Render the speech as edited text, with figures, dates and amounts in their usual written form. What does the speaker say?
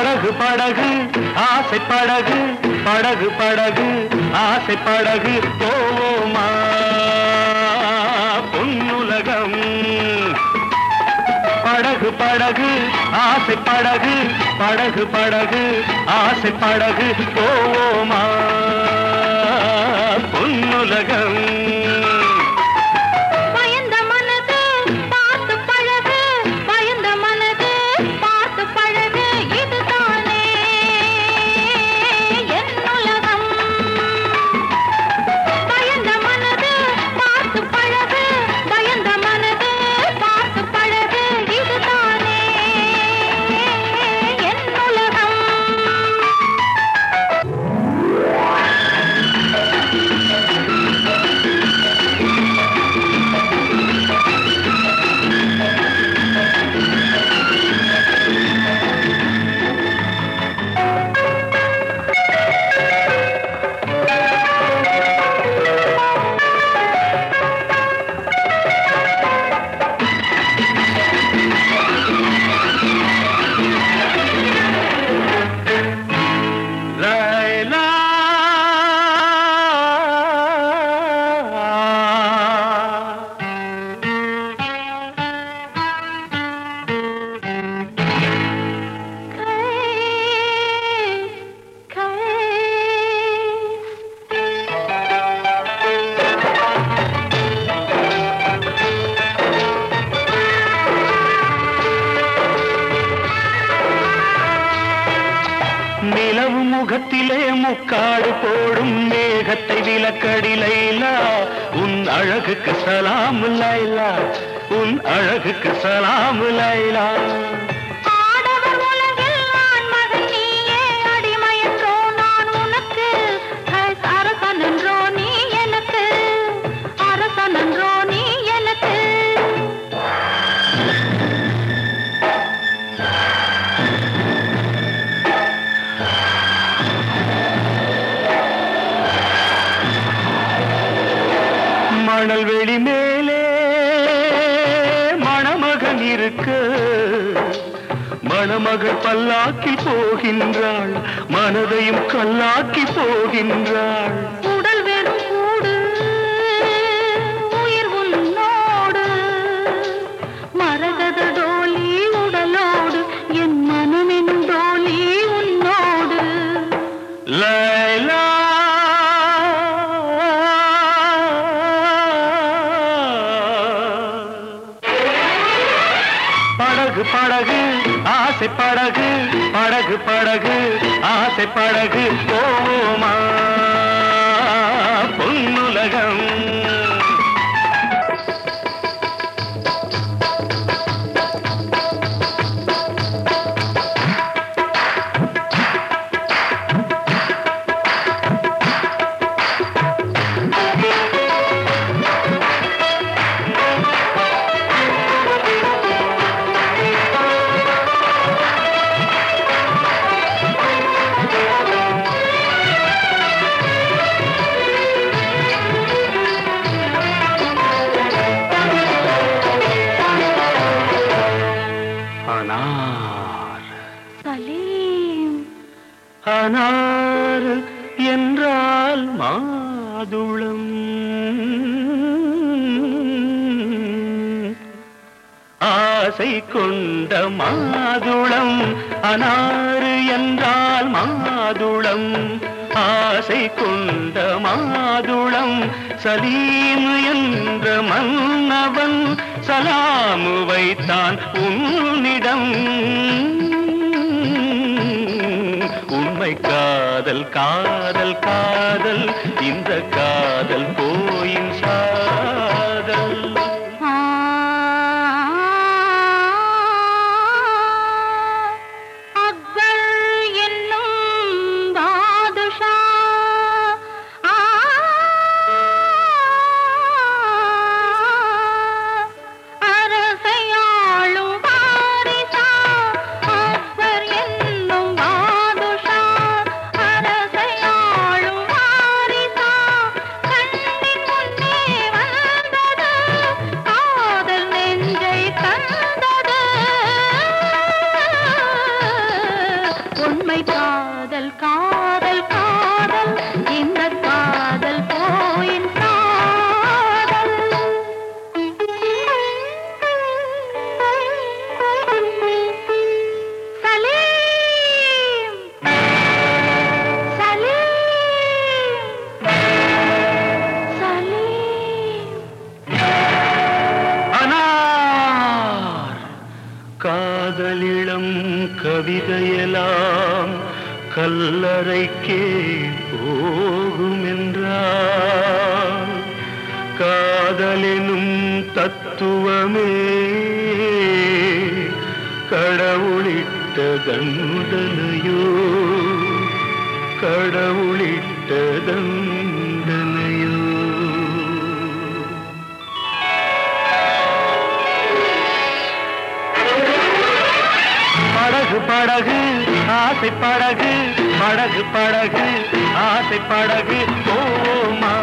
படகு படகு ஆசை படகு படகு படகு ஆசை படகு போவோமா பொன்னுலகம். படகு படகு ஆசை படகு படகு படகு ஆசை படகு போவோமா பொன்னுலகம். நிலவு முகத்திலே முக்காடு போடும் மேகத்தை விலக்கடி லைலா, உன் அழகுக்கு சலாம் லைலா, உன் அழகுக்கு சலாம் லைலா. மணல் வெளி மேலே மணமகன் இருக்கு, மணமகள் பல்லாக்கில் போகின்றாள், மனதையும் கல்லாக்கி போகின்றாள். உடல் வெறும் கூடு உயிர் உன்னோடு, மரகத டோலி உடலோடு, என் மனமெனும் டோலி உன்னோடு. லைலா படகு படகு ஆசை படகு படகு படகு ஆசை படகு போவோமா பொன்னுலகம். அனார் என்றால் மாதுளம், ஆசை கொண்ட மாதுளம். அனார் என்றால் மாதுளம், ஆசை கொண்ட மாதுளம். சலீம் என்ற மன்னவன் சலாமு வைத்தான் உன்னிடம். உண்மை காதல் காதல் காதல், இந்த காதல் போயின் சாதல். அக்பர் என்னும் பாதுஷா, அரசையாளும் வாரிசா. அக்பர் என்னும் பாதுஷா, அரசையாளும் வாரிசா. கண்ணின் முன் காதலிளம் கவிதையெல்லாம் கல்லறைக்கே போகும் என்றார். காதலினும் தத்துவமே கடவுளிட்ட தண்டனையோ, கடவுளிட்ட தண்டனையோ. படகு படகு ஆசை படகு, படகு படகு ஆசை படகு போமா.